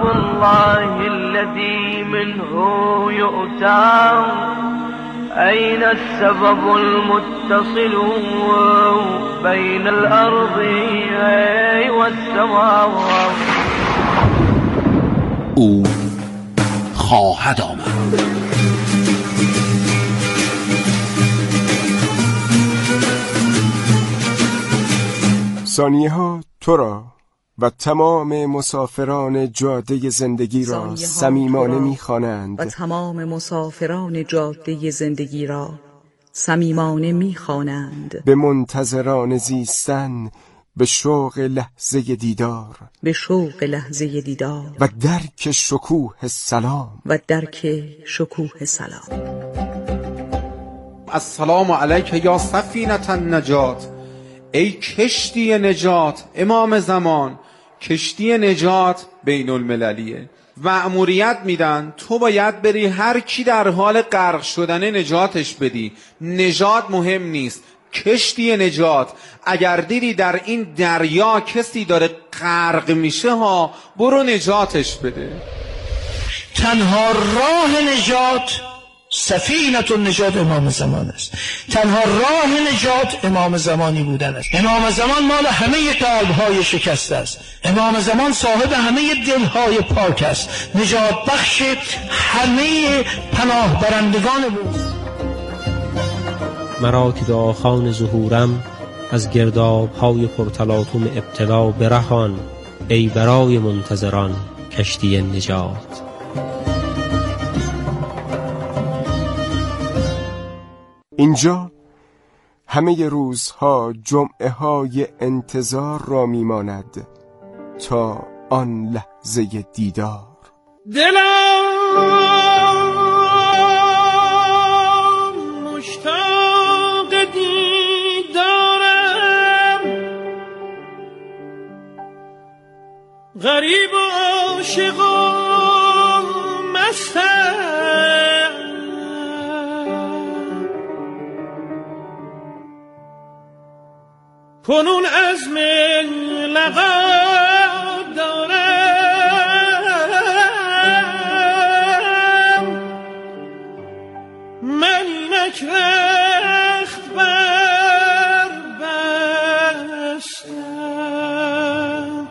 الله الذي منه يؤتى أين السبب المتصل بين الأرض والسماوات. او خواهد آمد. ثانیه ها تو را و تمام مسافران جاده زندگی را صمیمانه می‌خوانند و تمام مسافران جاده زندگی را صمیمانه می‌خوانند. به منتظران زیستن، به شوق لحظه دیدار، به شوق لحظه دیدار و درک شکوه سلام، و درک شکوه سلام. السلام علیک یا سفینة النجات، ای کشتی نجات. امام زمان کشتی نجات بین المللیه، مأموریت میدن تو باید بری هر کی در حال غرق شدن نجاتش بدی. نجات مهم نیست، کشتی نجات. اگر دیدی در این دریا کسی داره غرق میشه ها، برو نجاتش بده. تنها راه نجات سفینة النجات امام زمان است. تنها راه نجات امام زمانی بودن است. امام زمان مال همه قلب‌های شکسته است. امام زمان صاحب همه دل‌های پاک است. نجات بخش همه پناه برندگان بود. مرا که دعاخوان ظهورم از گرداب‌های پرتلاطم ابتلا برهان، ای برای منتظران کشتی نجات. اینجا همه روزها جمعه های انتظار را میماند تا آن لحظه دیدار. دلم مشتاق دیدارم، غریب و عاشق و مستم، کنون عزم لقا دارم، من اینک رخت بر بستم،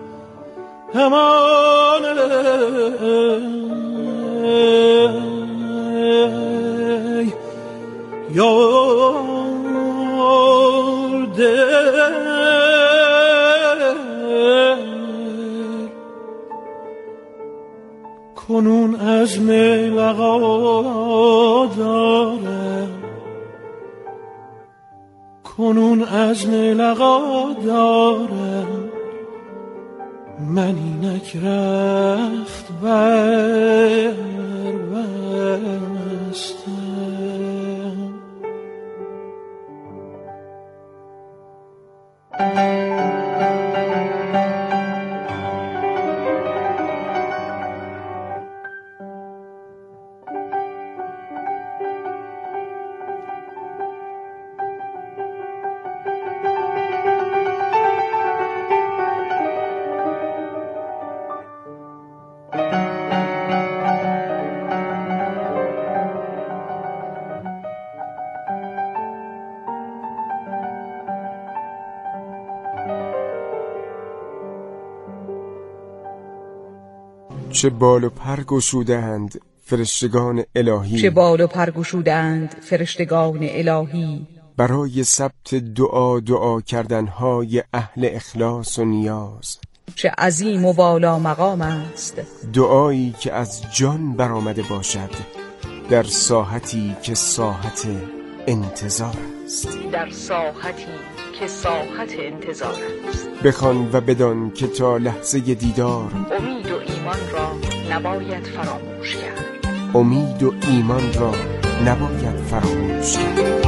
همان کنون عزم لقا دارم، کنون عزم لقا دارم، من اینک رخت بر بستم. چه بال و پر گشودند فرشتگان الهی، چه بال و پر گشودند فرشتگان الهی، برای ثبت دعا کردنهای اهل اخلاص و نیاز. چه عظیم و والا مقام است دعایی که از جان برآمده باشد در ساحتی که ساحت انتظار است، در ساحتی که ساحت انتظار است. بخوان و بدان که تا لحظه دیدار امید و ایمان را نباید فراموش کرد، امید و ایمان را نباید فراموش کرد.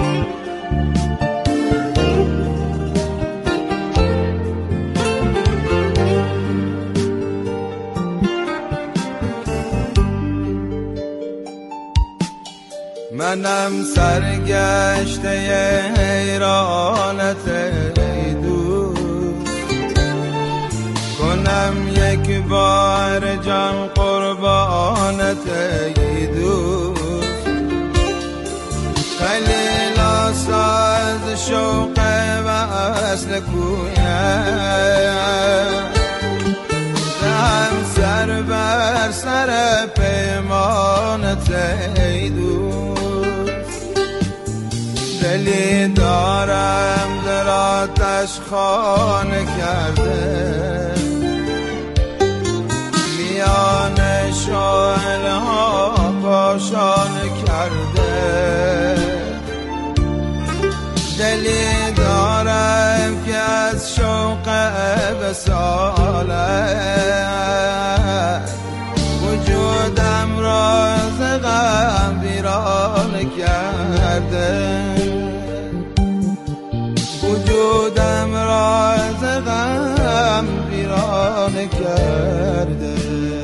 منم سرگشته حیرانت ای دوست، کنم یک بار جان پیمانت ای دوست خیلی لاساز شوق وصل کویم هم سر بر سر پیمانت ای دوست دلی دارم در آتش خانه کرده میان شعله ها پاشانه کرده دلی دارم که از شوق وصالت وجودم را ز غم ویرانه کرده وجودم را ز غم ویرانه کرده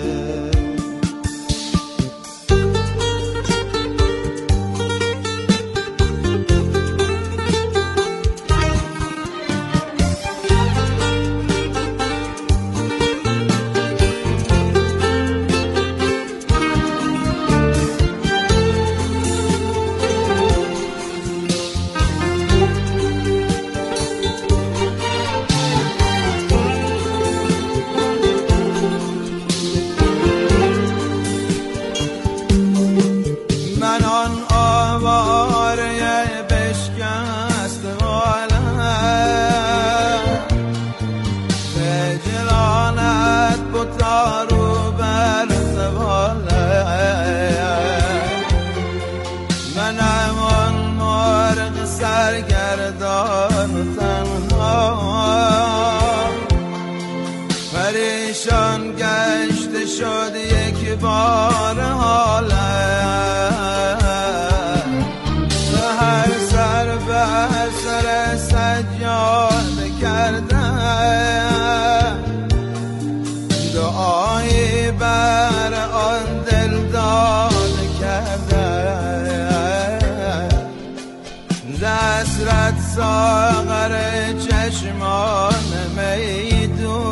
سرگردان تنها پریشان گشته شد یک بار حالم هر سر بر سر سجاده کردم دعایی بر آن دل داده کردم دسترت ساغر چشمان می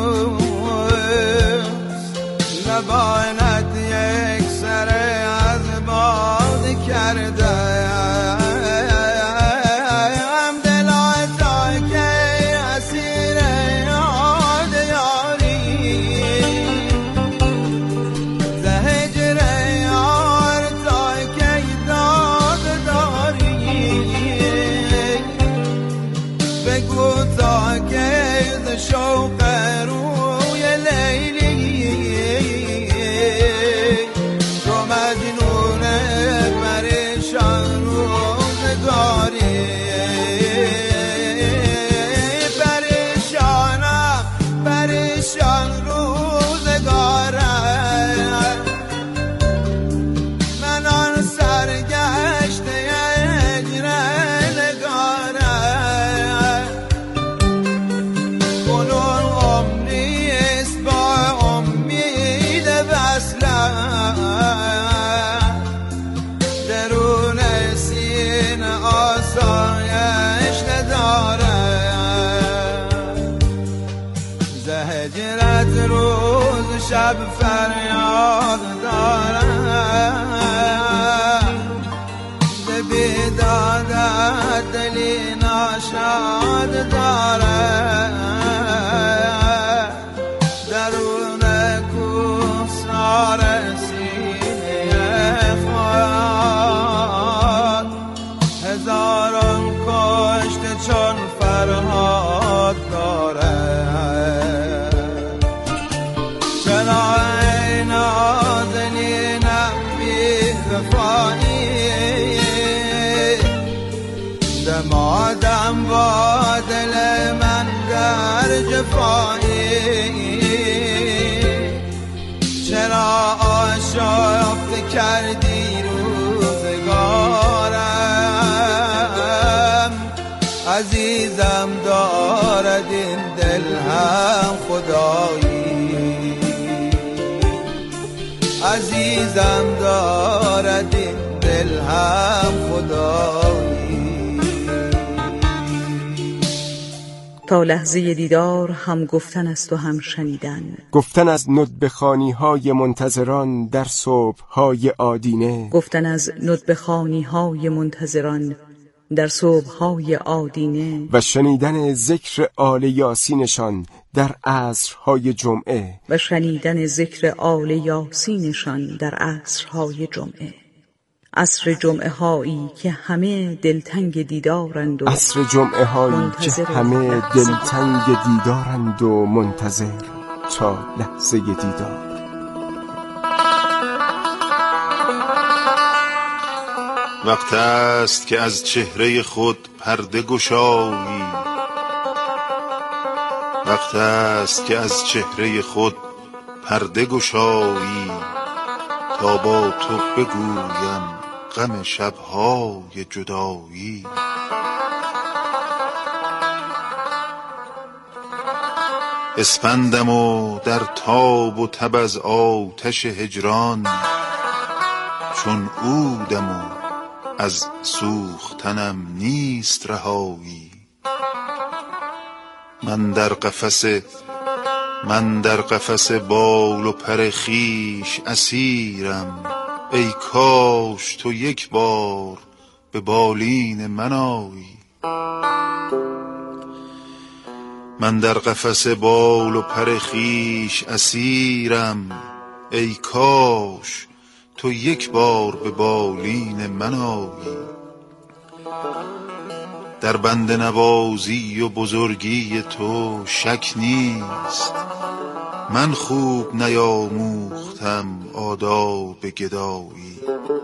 دوست نباید یک سر از باد کردم دلای تا که اسیر یاد یاری زهجر یار تا که داد داری بگو تا که شوق روی لیلی تو مجنون پریشان روزگاری پریشانم پریشان روزگارم من آن سرگشته هجر نگارم کنون امنیست با امید وصلم درون سینه آسایش ندارم زهجرت روز شب فریاد دارم به بیدادت دلی ناشاد دارم درون کوهسار سینه خود هزاران کشته چون فرهاد دارم چرا ای نازنینم بی وفایی دمادم با دل من در جفایی چرا آشفته کردی روزگارم عزیزم دارد این دل هم خدایی عزیزم دارد این دل هم خدایی تا لحظه دیدار هم گفتن است و هم شنیدن. گفتن از ندبخوانی‌های منتظران در صبح‌های آدینه. گفتن از ندبخوانی‌های منتظران در صبح‌های آدینه. و شنیدن ذکر آل یاسینشان در عصرهای جمعه. و شنیدن ذکر آل یاسینشان در عصرهای جمعه. عصر جمعه هایی که همه دلتنگ دیدارند و عصر جمعه هایی که همه دلتنگ دیدارند و منتظر تا لحظه دیدار. وقت است که از چهره خود پرده گشایی، وقت است که از چهره خود پرده گشایی، تا با تو بگویم غم شب‌های جدایی. اسپندم و در تاب و تب از آتش هجران، چون عودم و از سوختنم نیست رهایی. من در قفس بال و پر خویش اسیرم، ای کاش تو یک بار به بالین من آیی. من در قفس بال و پر خویش اسیرم، ای کاش تو یک بار به بالین من آیی. در بند نوازی و بزرگی تو شک نیست، من خوب نیاموختم آداب گدایی.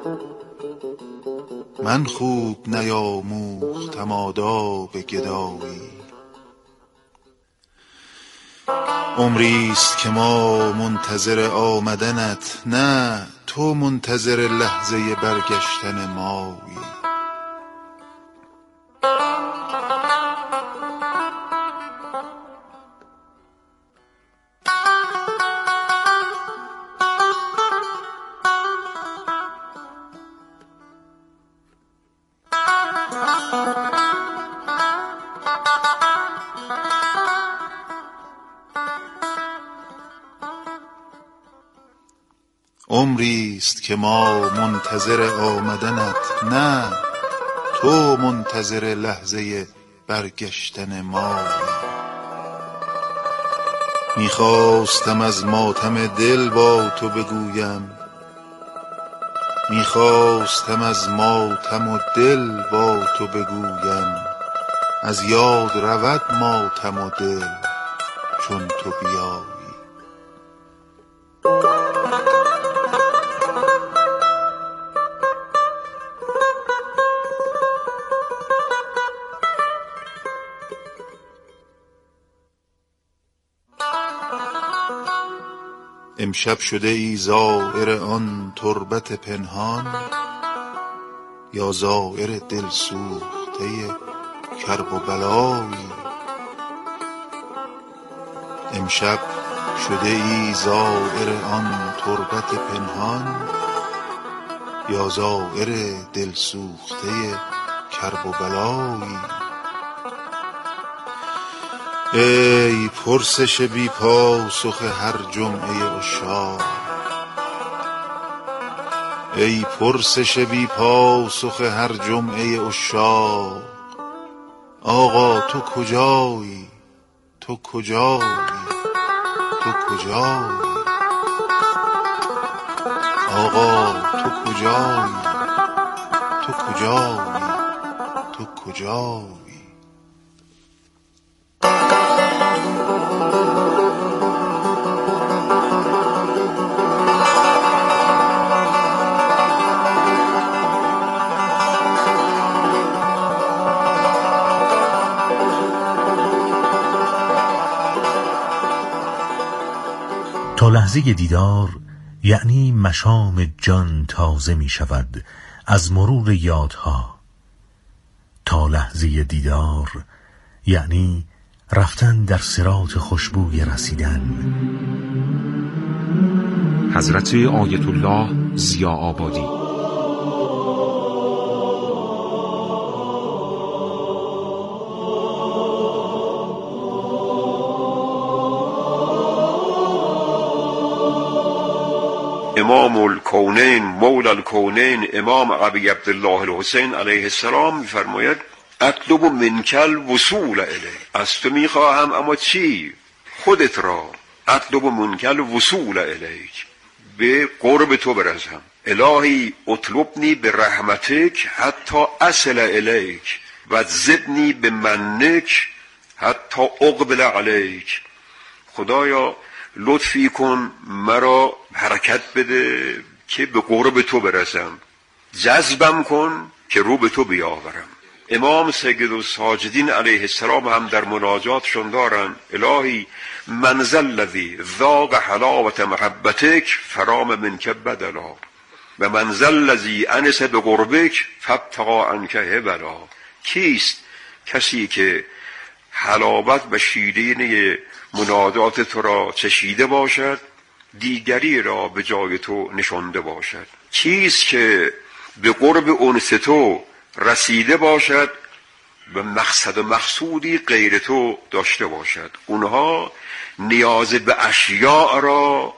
من خوب نیاموختم آداب گدایی. عمریست که ما منتظر آمدنت، نه تو منتظر لحظه برگشتن مایی. عمریست که ما منتظر آمدنت، نه تو منتظر لحظه برگشتن مایی. میخواستم از ماتم دل با تو بگویم، میخواستم از ماتم و دل با تو بگویم، از یاد رود ماتم و دل چون تو بیایی. امشب شده ای زائر آن تربت پنهان، یا زائر دل سوخته کرب و بلایی. امشب شده ای زائر آن تربت پنهان، یا زائر دل سوخته کرب و بلایی. ای پرسش بی پاسخ هر جمعه عشاق، ای پرسش بی پاسخ هر جمعه عشاق. آقا تو کجایی، تو کجایی، تو کجایی؟ آقا تو کجایی، تو کجایی، تو کجایی؟ تا لحظه دیدار یعنی مشام جان تازه می شود از مرور یادها. تا لحظه دیدار یعنی رفتن در صراط خوشبوی رسیدن. حضرت آیت الله ضیاء‌آبادی. امام الکونین مولا الکونین امام ابی عبدالله الحسین علیه السلام میفرماید اطلب منکل وصول الیه، از تو میخواهم اما چی؟ خودت را. اطلب منکل وصول الیک، به قرب تو برسم. الهی اطلبنی به رحمتک حتی اصل الیک و زدنی به منک حتی اقبل علیک. خدایا لطفی کن مرا حرکت بده که به قرب تو برسم، جذبم کن که رو به تو بیاورم. امام سید الساجدین علیه السلام هم در مناجاتشون دارن الهی من ذا الذی ذاق حلاوة محبتک فرام منک بدلا و من ذا الذی انس بقربک فابتغى عنک هبلا. کیست کسی که حلاوت و شیرینی مناجات تو را چشیده باشد دیگری را به جای تو نشانده باشد؟ کیست که به قرب انس تو رسیده باشد و مقصد و مقصودی غیر تو داشته باشد؟ اونها نیاز به اشیاء را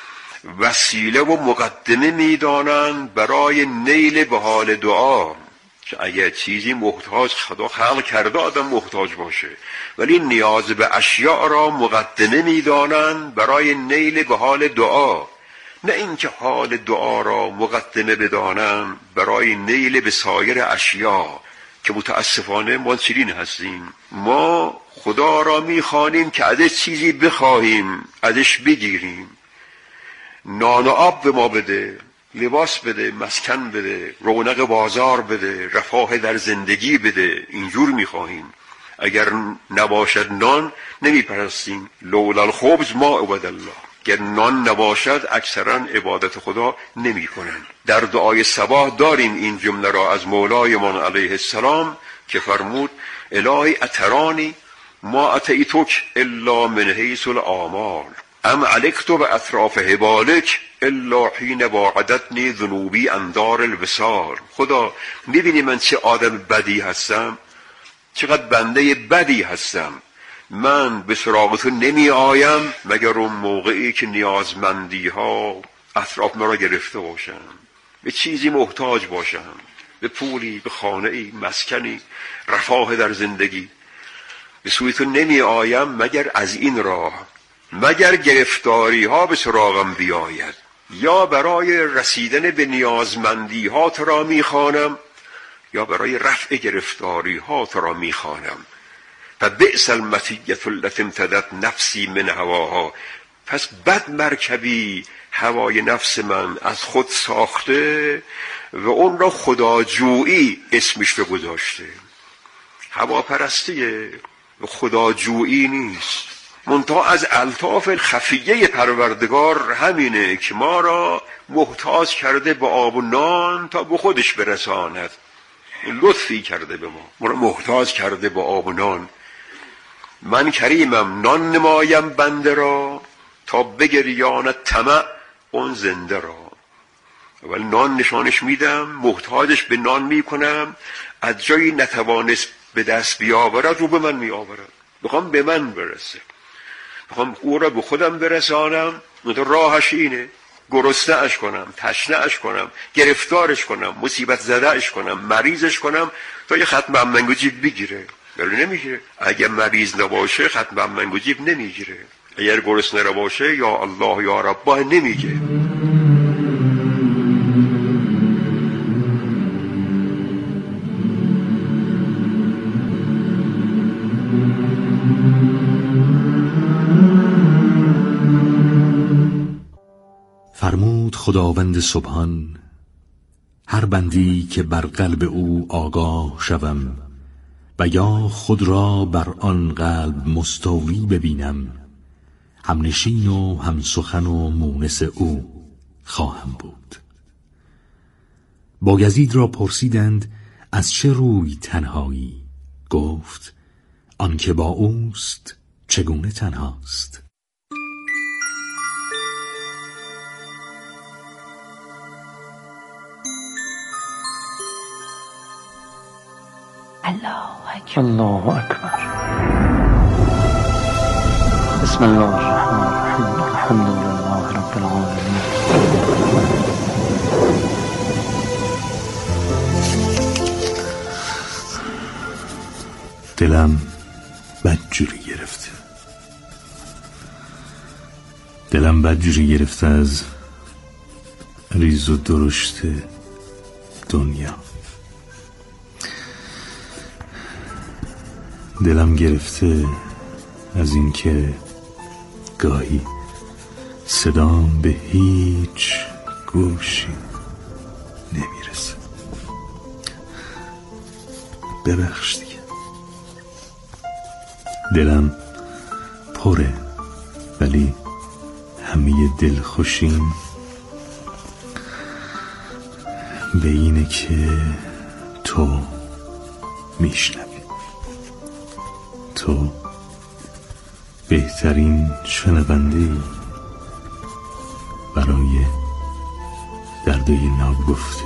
وسیله و مقدمه میدانند برای نیل به حال دعا، که اگر چیزی محتاج خدا خلق کرده آدم محتاج باشه، ولی نیاز به اشیاء را مقدمه میدانند برای نیل به حال دعا، نه اینکه حال دعا را مقدمه بدانند برای نیل به سایر اشیاء، که متاسفانه ما چنین هستیم. ما خدا را میخوانیم که ازش چیزی بخواهیم، ازش بگیریم. نان و آب به ما بده، لباس بده، مسکن بده، رونق بازار بده، رفاه در زندگی بده، اینجور میخواهیم. اگر نباشد نان نمیپرستیم. لولا الخبز ما عبد الله، اگر نان نباشد اکثرا عبادت خدا نمی کنند. در دعای صباح داریم این جمله را از مولایمان علیه السلام که فرمود الهی اترانی ما اتیتک الا من حیث الآمال ام علکت به اطراف حبالک الا حین واعدتنی ذنوبی اندار الوصال. خدا میبینی من چه آدم بدی هستم، چقدر بنده بدی هستم. من به سراغ تو نمی آیم مگر اون موقعی که نیازمندی ها اطراف مرا گرفته باشم، به چیزی محتاج باشم، به پولی، به خانه‌ای، مسکنی، رفاه در زندگی. به سوی تو نمی آیم مگر از این راه، مگر گرفتاری ها به سراغم بیاید، یا برای رسیدن به نیازمندی ها تو را می خوانم یا برای رفع گرفتاری ها تو را می خوانم. فبئس المطیة التي امتدت نفسی من هواها، پس بد مرکبی هوای نفس من از خود ساخته و اون را خداجویی اسمش رو گذاشته. هواپرستیه و خداجویی نیست. منتها از الطاف خفیه پروردگار همینه که ما را محتاج کرده به آب و نان تا به خودش برساند. لطفی کرده به ما را محتاج کرده به آب و نان. من کریمم نان نمایم بنده را تا بگریاند طمع اون زنده را. ولی نان نشانش میدم، محتاجش به نان میکنم، از جایی نتوانست به دست بیاورد رو به من میآورد. بخوام به من برسه، بخوام او را به خودم برسانم، راهش اینه گرسنه اش کنم، تشنه اش کنم، گرفتارش کنم، مصیبت زده اش کنم، مریضش کنم تا یه ختم منگو جیب بگیره. ولی نمیگیره. اگر مریض نباشه ختم منگو جیب نمیگیره. اگر گرسنه را باشه یا الله یا رباه نمیگه. فرمود خداوند سبحان هر بندی که بر قلب او آگاه شوم و یا خود را بر آن قلب مستولی ببینم، همنشین و همسخن و مونس او خواهم بود. بایزید را پرسیدند از چه روی تنهایی؟ گفت آنکه با اوست چگونه تنهاست. الله اکبر. الله اکبر. بسم الله الرحمن الرحیم. الحمد لله رب العالمین. دلم بدجوری گرفته. دلم بدجوری گرفته از ریز و درشت دنیا. دلم گرفته از اینکه گاهی صدام به هیچ گوشی نمیرسه. ببخش دیگه. دلم پره، ولی همه دلخوشیم به اینه که تو میشنوی. تو بهترین شنونده‌ای برای دردای ناگفته،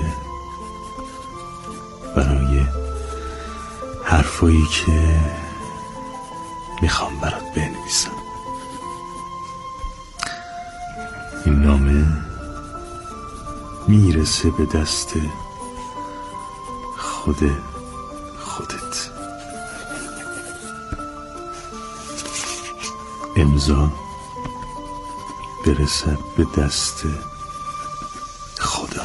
برای حرفایی که میخوام برات بنویسم. این نامه میرسه به دست خودت. امضا برسد به دست خدا.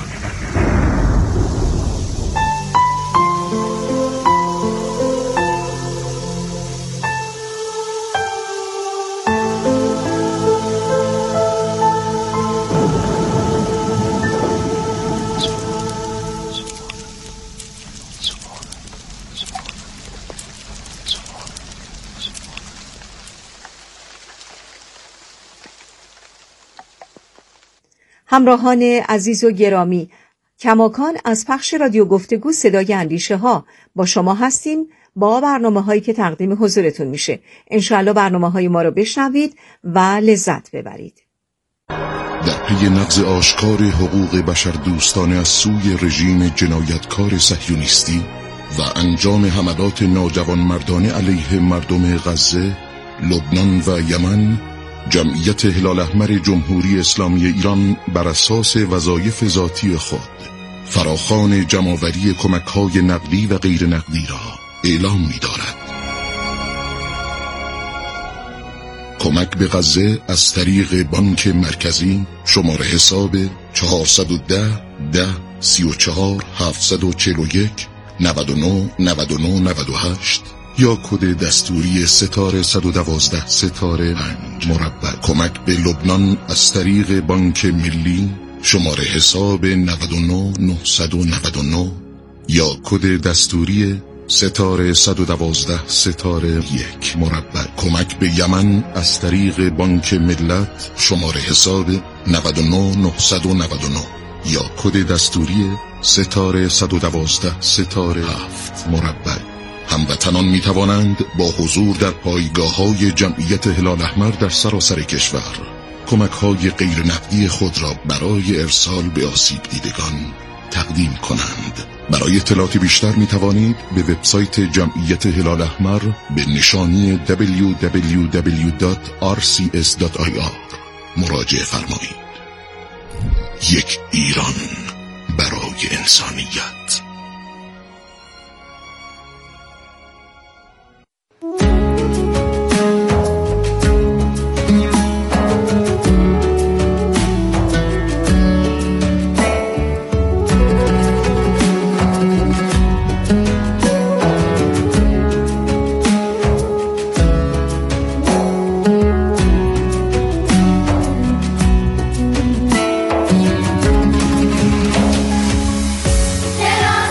همراهان عزیز و گرامی، کماکان از پخش رادیو گفتگو صدای اندیشه ها با شما هستیم با برنامه هایی که تقدیم حضورتون میشه. انشاءالله برنامه های ما رو بشنوید و لذت ببرید. در پی نقض آشکار حقوق بشر دوستانه از سوی رژیم جنایتکار صهیونیستی و انجام حملات ناجوانمردانه علیه مردم غزه، لبنان و یمن، جمعیت هلال احمر جمهوری اسلامی ایران بر اساس وظایف ذاتی خود فراخوان جمع‌آوری کمک‌های نقدی و غیر نقدی را اعلام می‌دارد. کمک به غزه از طریق بانک مرکزی شماره حساب 410 10 34 741 99 99 98 یا کد دستوری ستاره 112 ستاره 5 مربع. کمک به لبنان از طریق بانک ملی شماره حساب 99 999 یا کد دستوری ستاره 112 ستاره 1 مربع. کمک به یمن از طریق بانک ملت شماره حساب 99 999 یا کد دستوری ستاره 112 ستاره 7 مربع. هموطنان می توانند با حضور در پایگاه‌های جمعیت هلال احمر در سراسر کشور کمک‌های غیر نقدی خود را برای ارسال به آسیب دیدگان تقدیم کنند. برای اطلاعات بیشتر می توانید به وبسایت جمعیت هلال احمر به نشانی www.rcs.ir مراجعه فرمایید. یک ایران برای انسانیت. Yeah.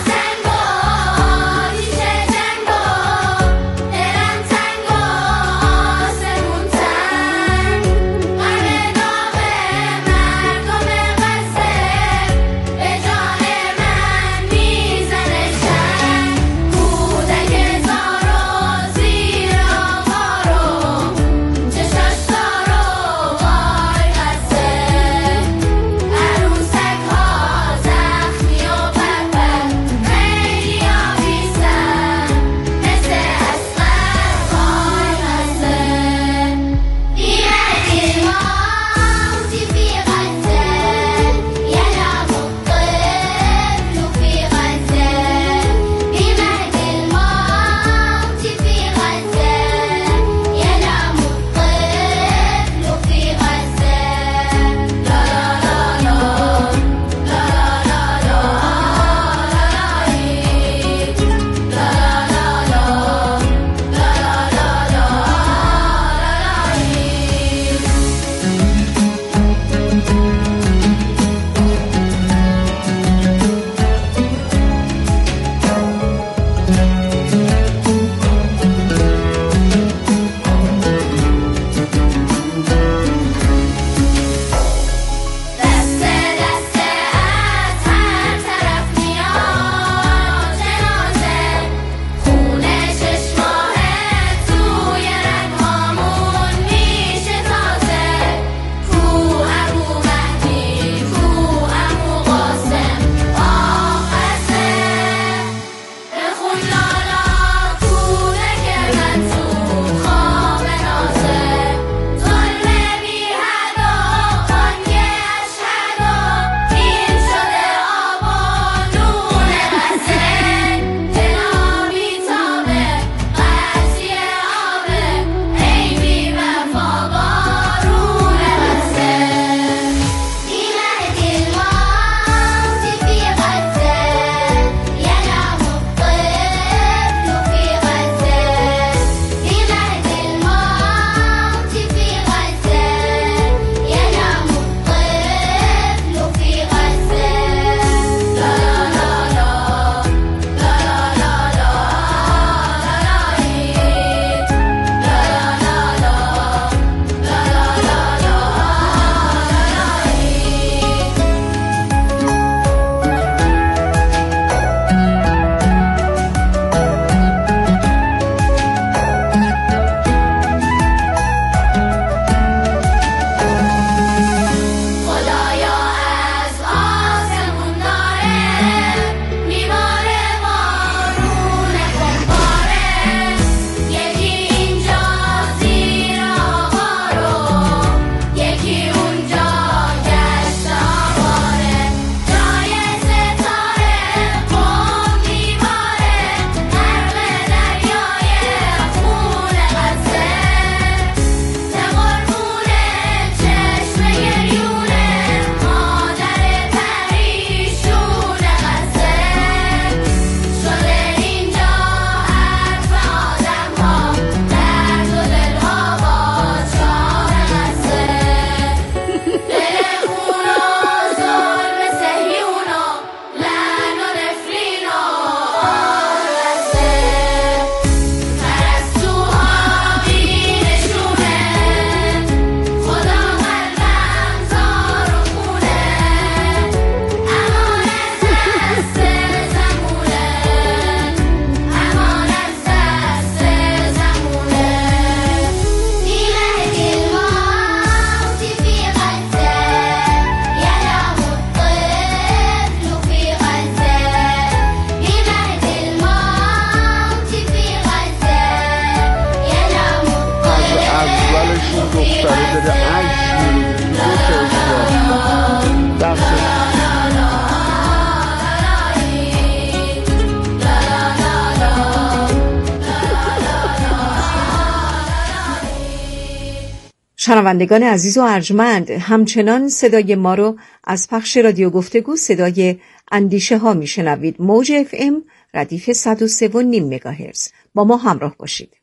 شنوندگان عزیز و ارجمند، همچنان صدای ما رو از پخش رادیو گفتگو صدای اندیشه ها میشنوید. موج FM ردیف 103.5 مگاهرتز. با ما همراه باشید.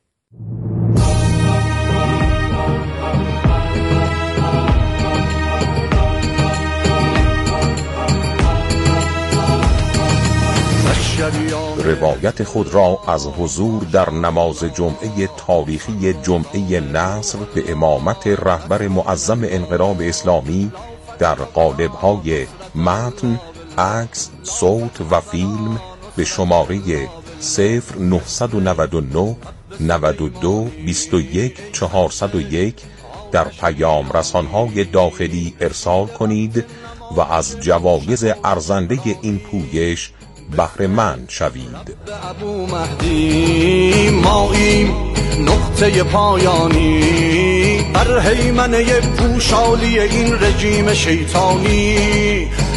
روایت خود را از حضور در نماز جمعه تاریخی جمعه نصر به امامت رهبر معظم انقلاب اسلامی در قالب‌های متن، عکس، صوت و فیلم به شماره 0999 92 21 401 در پیام رسان‌های داخلی ارسال کنید و از جوایز ارزنده این پویش بهره مند شوید. ابو مهدی ماییم نقطه پایانی بر هیمنه پوشالی این رژیم شیطانی.